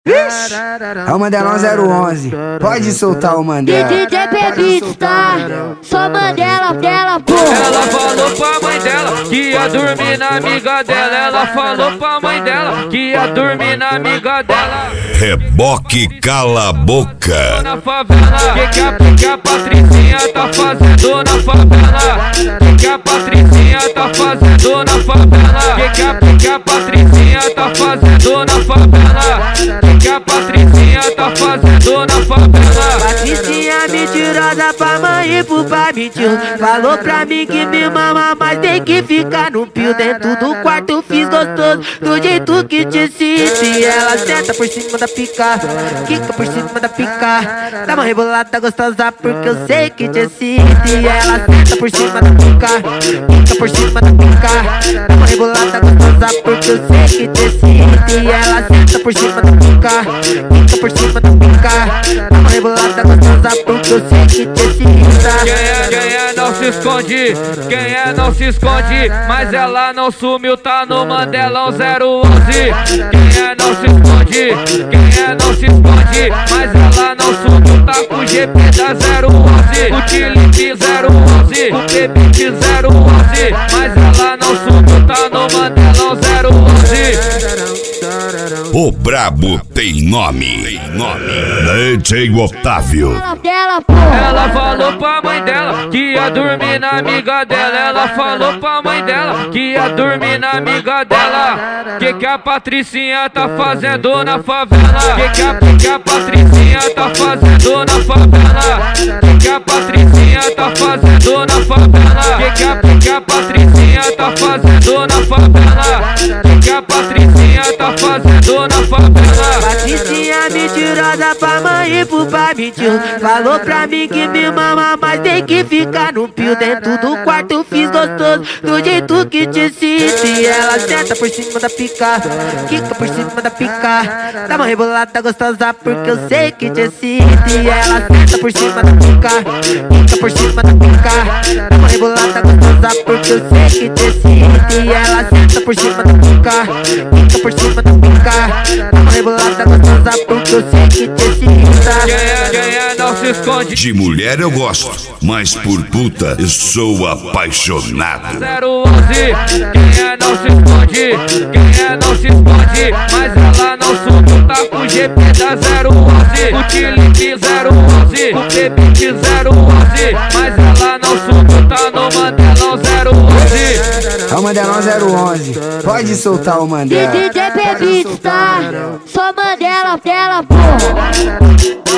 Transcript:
Vixe, é o Mandelão 011. Pode soltar o Mandela. DJ Pebits, tá? Só Mandela, pô. Ela falou pra mãe dela que ia dormir na amiga dela. Ela falou pra mãe dela que ia dormir na amiga dela. Reboque cala a boca. Na favela, que a Patricinha tá fazendo na favela? Que a Patricinha tá fazendo na favela? Que a Patricinha tá fazendo na favela? Que a Patricinha tá fazendo na favela? Patricinha mentirosa pra mãe e pro pai mentiu. Falou pra mim que me mama, mas tem que ficar no pio. Dentro do quarto fiz gostoso, do jeito que te cite. Ela senta por cima da pica, quica por cima da pica. Dá uma rebolada gostosa porque eu sei que te cite. Ela senta por cima da pica, quica por cima da pica. Dá uma rebolada gostosa porque eu sei que te cite. Ela senta por cima da pica, quica por cima da pica. Dá uma rebolada gostosa porque eu sei que te cite. Quem é não se esconde, quem é não se esconde, mas ela não sumiu, tá no Mandelão 011. Quem é não se esconde, quem é não se esconde, mas ela não sumiu, tá com o GP da 011, o Tilip 011, o Pebit 011, mas ela não sumiu, tá no Mandelão 011. O brabo tem nome. DJ Otávio. Ela falou pra mãe dela que ia dormir na amiga dela. Ela falou pra mãe dela que ia dormir na amiga dela. Que a Patricinha tá fazendo na favela? Que a Patricinha tá fazendo na favela? Que a Patricinha tá fazendo na favela? Que a Patricinha tá fazendo na favela? Que a Patricinha tá fazendo na favela? Patricinha mentirosa pra mãe e pro pai mentiu. Falou pra mim que me mama, mas tem que ficar no pio. Dentro do quarto fiz gostoso, do jeito que te cite. Ela senta por cima da pica, quica por cima da pica. Dá uma rebolada gostosa porque eu sei que te cite. Ela senta por cima da pica, quica por cima da pica. Dá uma rebolada gostosa porque eu sei que te cite. Ela senta por cima da pica, quica por cima da pica. Dá uma rebolada gostosa porque eu sei que te cite. Quem é não se esconde. De mulher eu gosto, mas por puta eu sou apaixonado. 011, quem é não se esconde, quem é não se esconde, mas ela não sumiu, tá com o GP da 011, o Tilip 011, o Pebit 011, mas ela não sumiu, tá no Mandelão 011. É o Mandelão 011. Pode soltar o Mandela. DJ Pebits, tá? Só Mandela, pô.